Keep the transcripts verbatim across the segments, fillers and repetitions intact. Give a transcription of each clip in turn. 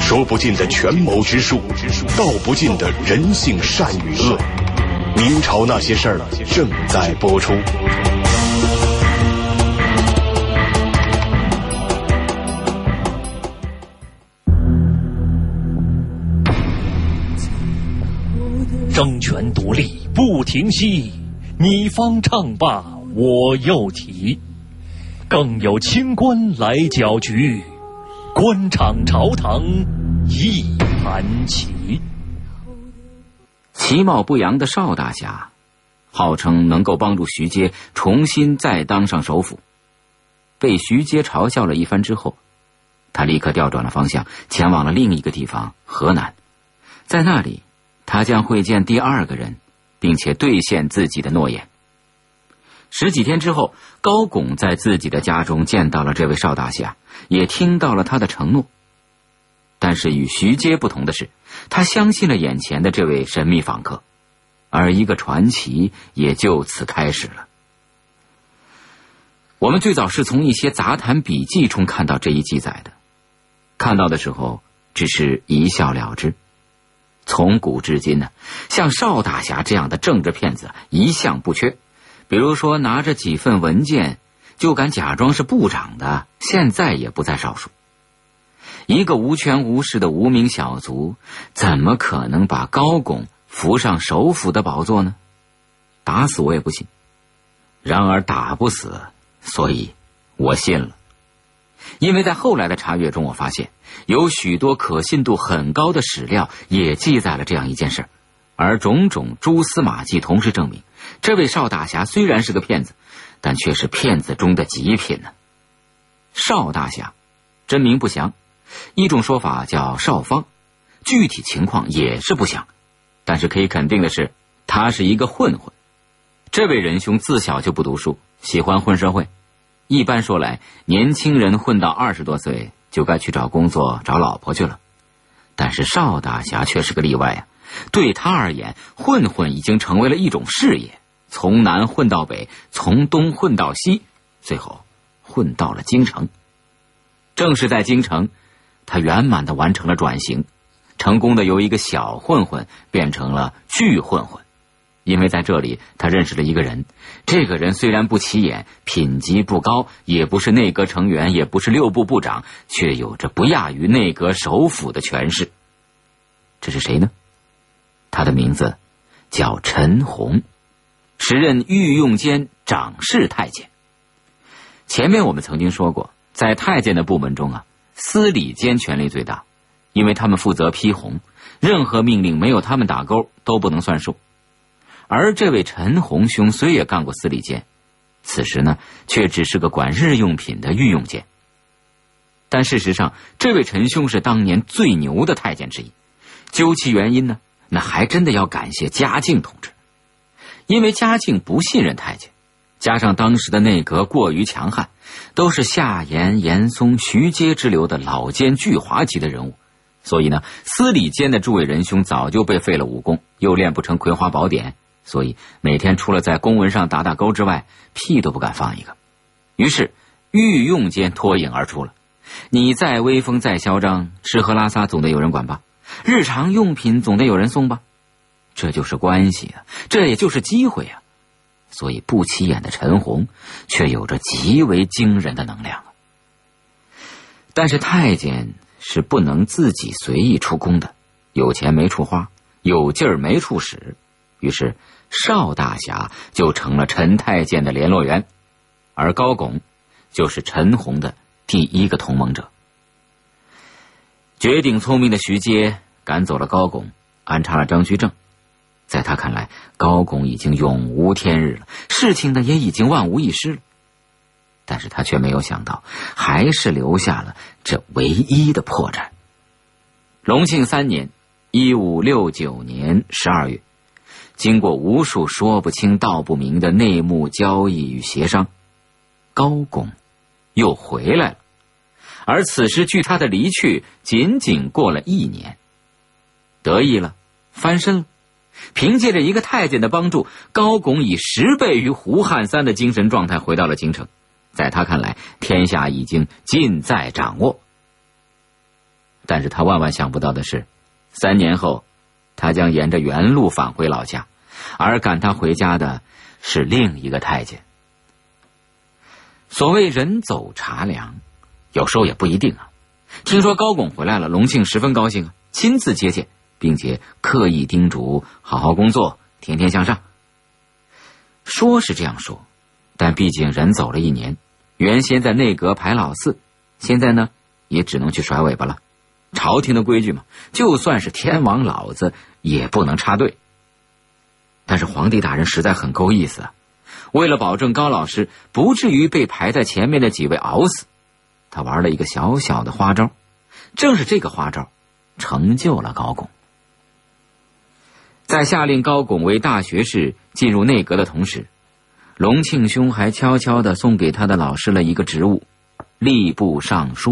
说不尽的权谋之术，道不尽的人性善与恶。明朝那些事儿正在播出。 争权夺利不停息，你方唱罢我又提。更有清官来搅局，官场朝堂一盘棋。 其貌不扬的邵大侠，号称能够帮助徐阶重新再当上首辅。被徐阶嘲笑了一番之后，他立刻调转了方向，前往了另一个地方河南。在那里，他将会见第二个人，并且兑现自己的诺言。十几天之后，高拱在自己的家中见到了这位邵大侠，也听到了他的承诺。但是与徐阶不同的是，他相信了眼前的这位神秘访客，而一个传奇也就此开始了。我们最早是从一些杂谈笔记中看到这一记载的，看到的时候只是一笑了之。从古至今呢，像邵大侠这样的政治骗子一向不缺，比如说拿着几份文件就敢假装是部长的，现在也不在少数。一个无权无势的无名小卒，怎么可能把高拱扶上首辅的宝座呢？打死我也不信。然而打不死，所以我信了。因为在后来的查阅中，我发现有许多可信度很高的史料也记载了这样一件事，而种种蛛丝马迹同时证明，这位邵大侠虽然是个骗子，但却是骗子中的极品呢。邵大侠真名不详，一种说法叫邵方，具体情况也是不详，但是可以肯定的是，他是一个混混。这位仁兄自小就不读书，喜欢混社会。一般说来，年轻人混到二十多岁就该去找工作找老婆去了，但是邵大侠却是个例外啊。对他而言，混混已经成为了一种事业，从南混到北，从东混到西，最后混到了京城。正是在京城，他圆满地完成了转型，成功的由一个小混混变成了巨混混。因为在这里他认识了一个人，这个人虽然不起眼，品级不高，也不是内阁成员，也不是六部部长，却有着不亚于内阁首辅的权势。这是谁呢？他的名字叫陈洪，时任御用监长侍太监。前面我们曾经说过，在太监的部门中啊，司礼监权力最大，因为他们负责批红，任何命令没有他们打勾都不能算数。而这位陈洪兄虽也干过司礼监，此时呢却只是个管日用品的御用监。但事实上，这位陈兄是当年最牛的太监之一。究其原因呢，那还真的要感谢嘉靖同志。因为嘉靖不信任太监，加上当时的内阁过于强悍，都是夏言、严嵩、徐阶之流的老奸巨猾级的人物，所以呢，司礼监的诸位仁兄早就被废了武功，又练不成葵花宝典，所以每天除了在公文上打打勾之外，屁都不敢放一个。于是御用监脱颖而出了，你再威风再嚣张，吃喝拉撒总得有人管吧，日常用品总得有人送吧，这就是关系啊，这也就是机会啊。所以不起眼的陈洪却有着极为惊人的能量。但是太监是不能自己随意出工的，有钱没处花，有劲儿没处使。于是邵大侠就成了陈太监的联络员，而高拱就是陈洪的第一个同盟者。绝顶聪明的徐阶赶走了高拱，安插了张居正。在他看来，高拱已经永无天日了，事情呢也已经万无一失了。但是他却没有想到，还是留下了这唯一的破绽。隆庆三年，一五六九年十二月，经过无数说不清道不明的内幕交易与协商，高拱又回来了。而此时距他的离去仅仅过了一年。得意了，翻身了。凭借着一个太监的帮助，高拱以十倍于胡汉三的精神状态回到了京城。在他看来，天下已经尽在掌握。 但是他万万想不到的是，三年后他将沿着原路返回老家，而赶他回家的是另一个太监。所谓人走茶凉，有时候也不一定啊。听说高拱回来了，隆庆十分高兴啊，亲自接见，并且刻意叮嘱好好工作，天天向上。说是这样说，但毕竟人走了一年，原先在内阁排老四，现在呢也只能去甩尾巴了。朝廷的规矩嘛，就算是天王老子也不能插队。但是皇帝大人实在很够意思啊，为了保证高老师不至于被排在前面的几位熬死，他玩了一个小小的花招。正是这个花招成就了高拱。在下令高拱为大学士进入内阁的同时，隆庆兄还悄悄地送给他的老师了一个职务，吏部尚书。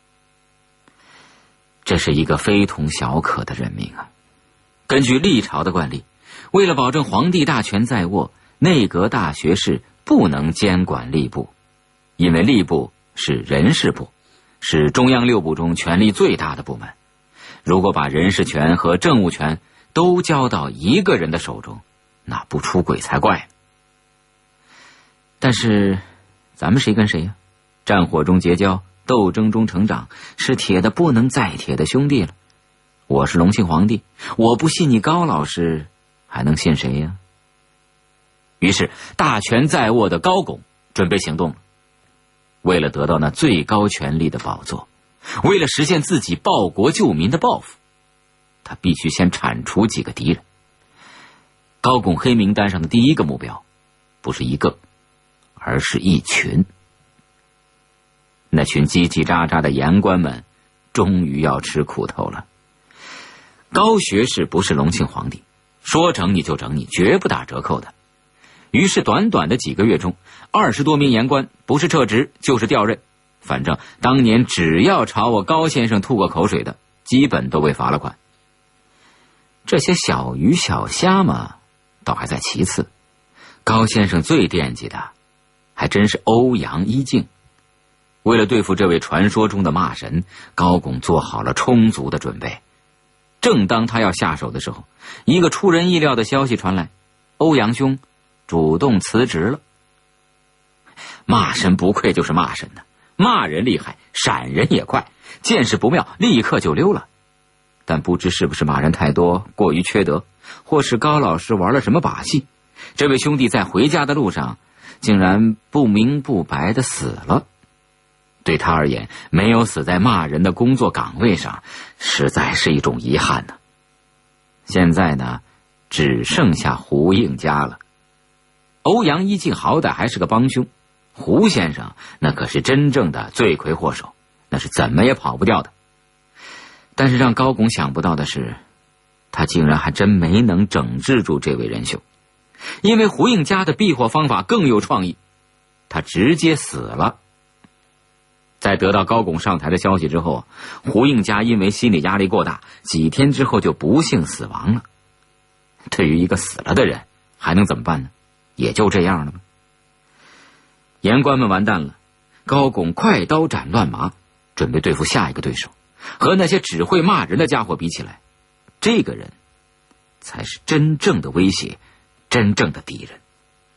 这是一个非同小可的任命啊！根据历朝的惯例，为了保证皇帝大权在握，内阁大学士不能监管吏部，因为吏部是人事部，是中央六部中权力最大的部门。如果把人事权和政务权都交到一个人的手中，那不出轨才怪。但是咱们谁跟谁呀？战火中结交，斗争中成长，是铁的不能再铁的兄弟了。我是隆庆皇帝，我不信你高老师，还能信谁呀？于是大权在握的高拱准备行动了。为了得到那最高权力的宝座，为了实现自己报国救民的抱负，他必须先铲除几个敌人。高拱黑名单上的第一个目标不是一个，而是一群。那群叽叽喳喳的言官们终于要吃苦头了。高学士不是隆庆皇帝，说整你就整你，绝不打折扣的。于是短短的几个月中，二十多名言官不是撤职就是调任，反正当年只要朝我高先生吐过口水的，基本都被罚了款。这些小鱼小虾嘛，倒还在其次，高先生最惦记的还真是欧阳一静。为了对付这位传说中的骂神，高拱做好了充足的准备。正当他要下手的时候，一个出人意料的消息传来，欧阳兄主动辞职了。骂神不愧就是骂神呢，骂人厉害，闪人也快，见势不妙立刻就溜了。但不知是不是骂人太多，过于缺德，或是高老师玩了什么把戏，这位兄弟在回家的路上竟然不明不白的死了。对他而言，没有死在骂人的工作岗位上，实在是一种遗憾呢。现在呢，只剩下胡应家了。欧阳一静好歹还是个帮凶，胡先生那可是真正的罪魁祸首，那是怎么也跑不掉的。但是让高拱想不到的是，他竟然还真没能整治住这位仁兄。因为胡应家的避祸方法更有创意，他直接死了。在得到高拱上台的消息之后，胡应家因为心理压力过大，几天之后就不幸死亡了。对于一个死了的人，还能怎么办呢？也就这样了吧。言官们完蛋了，高拱快刀斩乱麻，准备对付下一个对手。和那些只会骂人的家伙比起来，这个人才是真正的威胁，真正的敌人。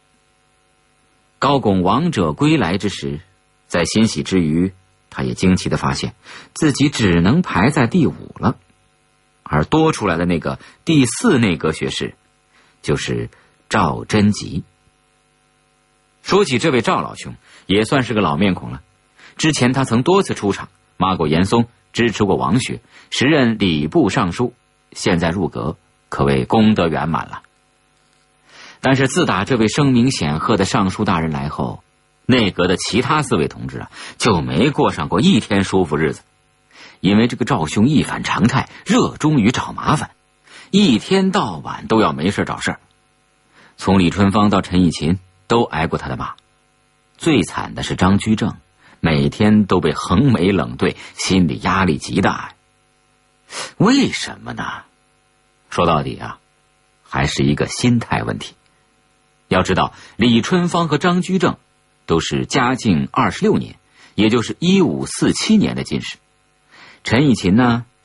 高拱王者归来之时，在欣喜之余，他也惊奇地发现自己只能排在第五了，而多出来的那个第四内阁学士就是赵贞吉。说起这位赵老兄，也算是个老面孔了。之前他曾多次出场，骂过严嵩，支持过王学，时任礼部尚书，现在入阁，可谓功德圆满了。但是自打这位声名显赫的尚书大人来后，内阁的其他四位同志啊，就没过上过一天舒服日子。因为这个赵兄一反常态，热衷于找麻烦，一天到晚都要没事找事儿。从李春芳到陈以勤都挨过他的骂，最惨的是张居正，每天都被横眉冷对，心理压力极大。为什么呢？说到底啊，还是一个心态问题。要知道，李春芳和张居正都是嘉靖二十六年，也就是一五四七年的进士。陈以勤呢，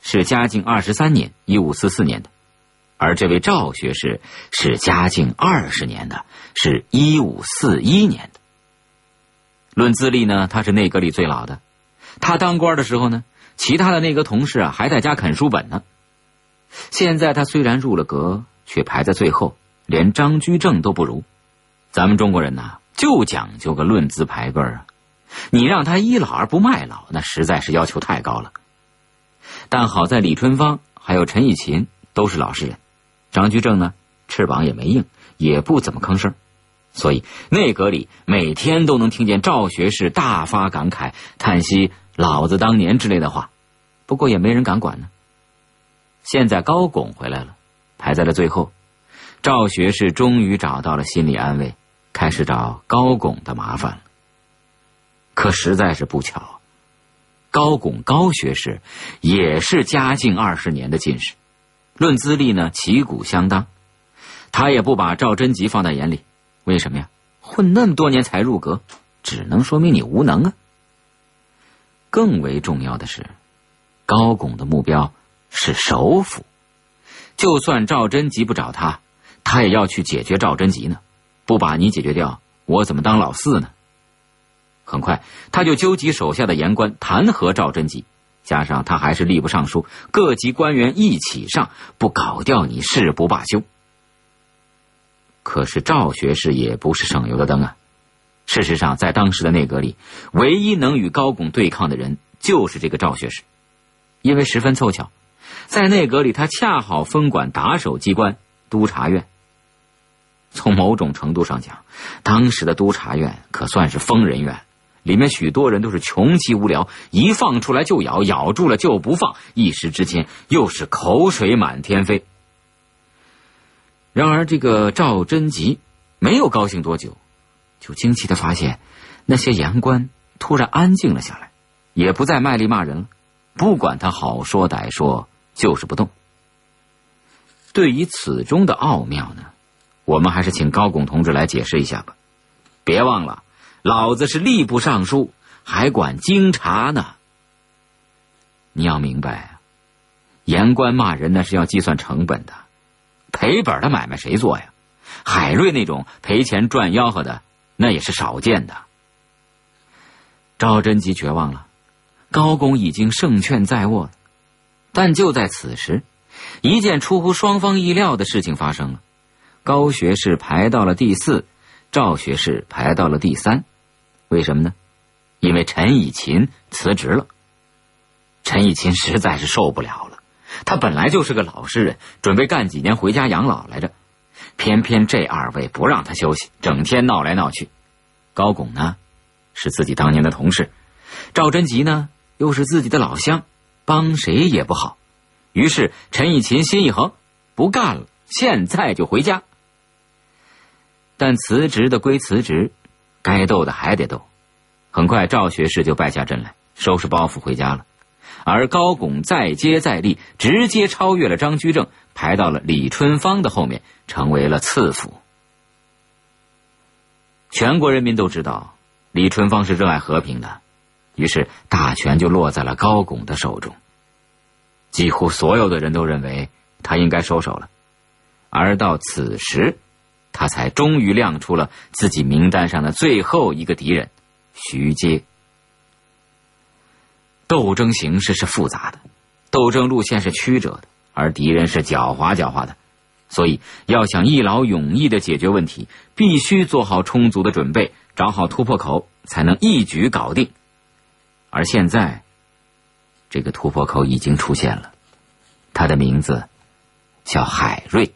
是嘉靖二十三年一五四四年的，而这位赵学士是嘉靖二十年的，是一五四一年的。论资历呢，他是内阁里最老的。他当官的时候呢，其他的内阁同事啊还在家啃书本呢。现在他虽然入了阁，却排在最后，连张居正都不如。咱们中国人呐，就讲究个论资排辈啊。你让他倚老而不卖老，那实在是要求太高了。但好在李春芳还有陈以勤都是老实人，张居正呢翅膀也没硬，也不怎么吭声，所以内阁里每天都能听见赵学士大发感慨，叹息老子当年之类的话，不过也没人敢管呢。现在高拱回来了，排在了最后，赵学士终于找到了心理安慰，开始找高拱的麻烦了。可实在是不巧，高拱高学士也是嘉靖二十年的进士，论资历呢旗鼓相当，他也不把赵贞吉放在眼里。为什么呀？混那么多年才入阁，只能说明你无能啊。更为重要的是，高拱的目标是首辅，就算赵贞吉不找他，他也要去解决赵贞吉呢。不把你解决掉，我怎么当老四呢？很快他就纠集手下的言官弹劾赵贞吉，加上他还是吏部尚书，各级官员一起上，不搞掉你誓不罢休。可是赵学士也不是省油的灯啊。事实上在当时的内阁里，唯一能与高拱对抗的人就是这个赵学士，因为十分凑巧，在内阁里他恰好分管打手机关督察院。从某种程度上讲，当时的督察院可算是疯人院，里面许多人都是穷极无聊，一放出来就咬，咬住了就不放，一时之间又是口水满天飞。然而这个赵贞吉没有高兴多久，就惊奇地发现那些言官突然安静了下来，也不再卖力骂人了，不管他好说歹说，就是不动。对于此中的奥妙呢，我们还是请高拱同志来解释一下吧。别忘了，老子是吏部尚书，还管京察呢。你要明白，言官骂人那是要计算成本的，赔本的买卖谁做呀？海瑞那种赔钱赚吆喝的，那也是少见的。赵贞吉绝望了，高拱已经胜券在握了。但就在此时，一件出乎双方意料的事情发生了。高学士排到了第四，赵学士排到了第三。为什么呢？因为陈以勤辞职了。陈以勤实在是受不了了，他本来就是个老实人，准备干几年回家养老来着，偏偏这二位不让他休息，整天闹来闹去。高拱呢是自己当年的同事，赵贞吉呢又是自己的老乡，帮谁也不好。于是陈以勤心一横，不干了，现在就回家。但辞职的归辞职，该斗的还得斗。很快赵学士就败下阵来，收拾包袱回家了。而高拱再接再厉，直接超越了张居正，排到了李春芳的后面，成为了次辅。全国人民都知道李春芳是热爱和平的，于是大权就落在了高拱的手中。几乎所有的人都认为他应该收手了，而到此时他才终于亮出了自己名单上的最后一个敌人徐阶。斗争形势是复杂的，斗争路线是曲折的，而敌人是狡猾狡猾的，所以要想一劳永逸地解决问题，必须做好充足的准备，找好突破口，才能一举搞定。而现在这个突破口已经出现了，他的名字叫海瑞。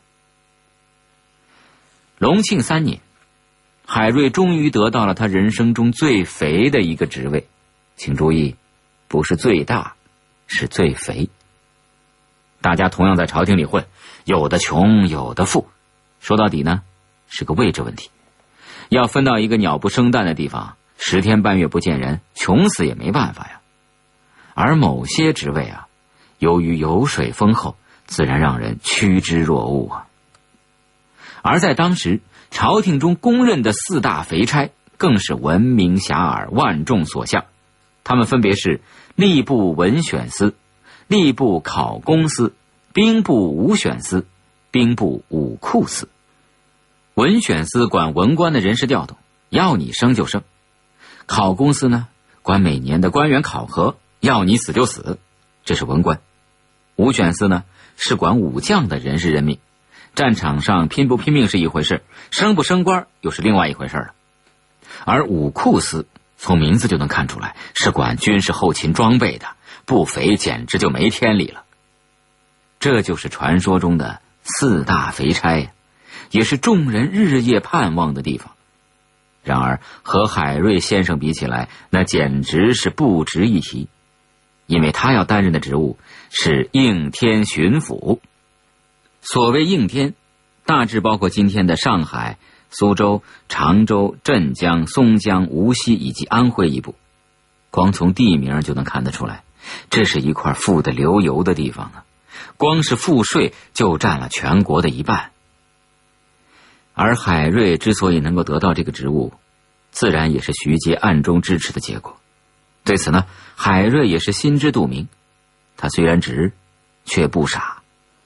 隆庆三年，海瑞终于得到了他人生中最肥的一个职位，请注意，不是最大，是最肥。大家同样在朝廷里混，有的穷有的富，说到底呢是个位置问题。要分到一个鸟不生蛋的地方，十天半月不见人，穷死也没办法呀。而某些职位啊，由于油水丰厚，自然让人趋之若鹜啊。而在当时，朝廷中公认的四大肥差更是闻名遐迩，万众所向。他们分别是吏部文选司、 吏部考功司、兵部武选司、兵部武库司。文选司管文官的人事调动，要你升就升；考功司呢，管每年的官员考核，要你死就死，这是文官。武选司呢，是管武将的人事任命，战场上拼不拼命是一回事，升不升官又是另外一回事了。而武库司从名字就能看出来，是管军事后勤装备的，不肥简直就没天理了。这就是传说中的四大肥差，也是众人日夜盼望的地方。然而和海瑞先生比起来，那简直是不值一提，因为他要担任的职务是应天巡抚。所谓应天，大致包括今天的上海、苏州、常州、镇江、松江、无锡以及安徽一部。光从地名就能看得出来，这是一块富得流油的地方啊！光是赋税就占了全国的一半。而海瑞之所以能够得到这个职务，自然也是徐阶暗中支持的结果。对此呢，海瑞也是心知肚明，他虽然直，却不傻。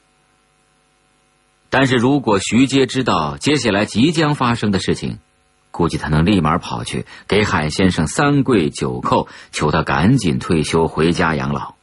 但是如果徐阶知道接下来即将发生的事情，估计他能立马跑去给海先生三跪九叩，求他赶紧退休回家养老。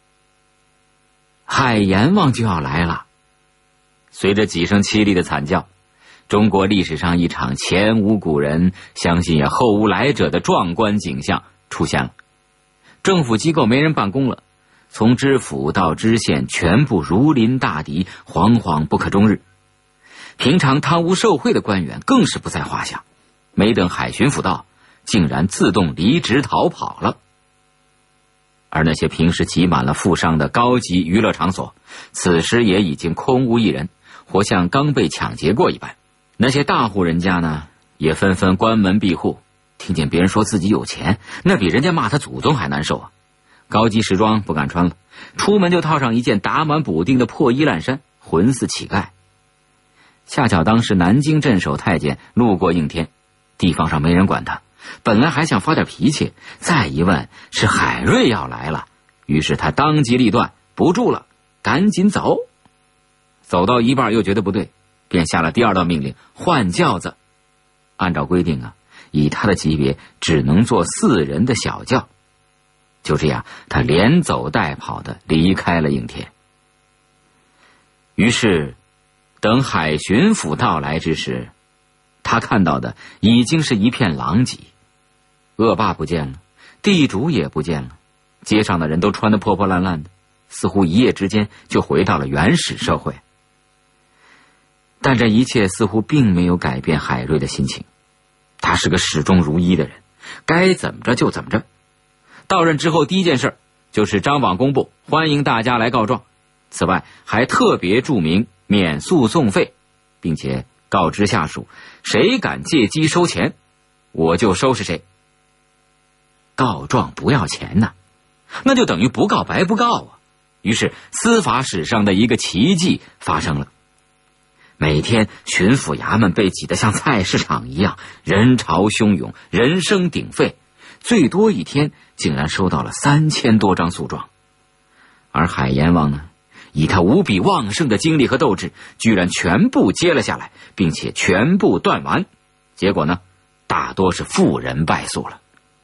海阎王就要来了。随着几声凄厉的惨叫，中国历史上一场前无古人，相信也后无来者的壮观景象出现了。政府机构没人办公了，从知府到知县全部如临大敌，惶惶不可终日。平常贪污受贿的官员更是不在话下，没等海巡抚到，竟然自动离职逃跑了。而那些平时挤满了富商的高级娱乐场所，此时也已经空无一人，活像刚被抢劫过一般。那些大户人家呢，也纷纷关门闭户，听见别人说自己有钱，那比人家骂他祖宗还难受啊！高级时装不敢穿了，出门就套上一件打满补丁的破衣烂衫，浑似乞丐。恰巧当时南京镇守太监路过应天，地方上没人管他，本来还想发点脾气，再一问是海瑞要来了，于是他当机立断，不住了，赶紧走。走到一半又觉得不对，便下了第二道命令，换轿子。按照规定啊，以他的级别只能坐四人的小轿。就这样，他连走带跑的离开了应天。于是等海巡抚到来之时，他看到的已经是一片狼藉。恶霸不见了，地主也不见了，街上的人都穿得破破烂烂的，似乎一夜之间就回到了原始社会。但这一切似乎并没有改变海瑞的心情，他是个始终如一的人，该怎么着就怎么着。到任之后第一件事就是张网公布，欢迎大家来告状，此外还特别注明免诉讼费，并且告知下属，谁敢借机收钱，我就收拾谁。告状不要钱呢，那就等于不告白不告啊。于是司法史上的一个奇迹发生了。每天巡抚衙门被挤得像菜市场一样，人潮汹涌，人声鼎沸，最多一天竟然收到了三千多张诉状。而海阎王呢，以他无比旺盛的精力和斗志，居然全部接了下来，并且全部断完。结果呢，大多是富人败诉了。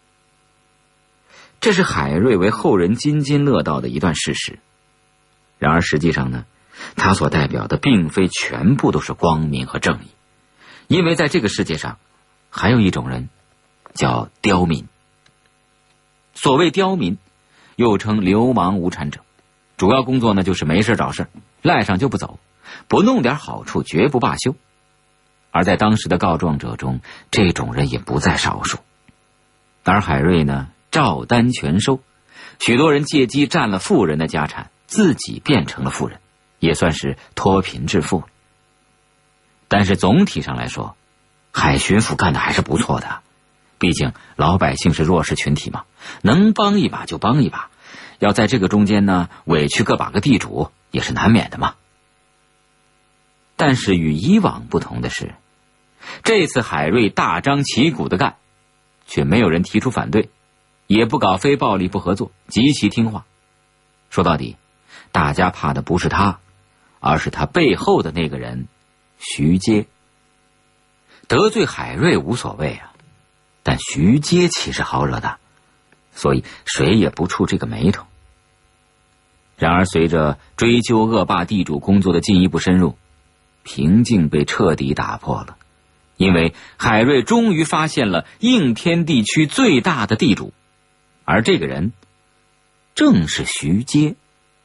这是海瑞为后人津津乐道的一段事实。然而实际上呢，他所代表的并非全部都是光明和正义，因为在这个世界上还有一种人叫刁民。所谓刁民，又称流氓无产者，主要工作呢就是没事找事，赖上就不走，不弄点好处绝不罢休。而在当时的告状者中，这种人也不在少数。而海瑞呢，照单全收，许多人借机占了富人的家产，自己变成了富人，也算是脱贫致富。但是总体上来说，海巡抚干的还是不错的，毕竟老百姓是弱势群体嘛，能帮一把就帮一把，要在这个中间呢委屈个把个地主也是难免的嘛。但是与以往不同的是，这次海瑞大张旗鼓的干，却没有人提出反对，也不搞非暴力不合作，极其听话。说到底， 大家怕的不是他，而是他背后的那个人徐阶。得罪海瑞无所谓啊，但徐阶岂是好惹的，所以谁也不触这个眉头。然而随着追究恶霸地主工作的进一步深入，平静被彻底打破了。因为海瑞终于发现了应天地区最大的地主，而这个人正是徐阶。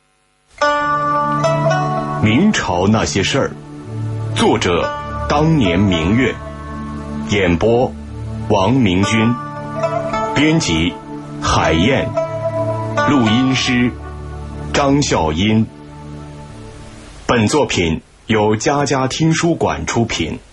明朝那些事儿，作者当年明月，演播王明君，编辑海燕，录音师张笑音。本作品由佳佳听书馆出品。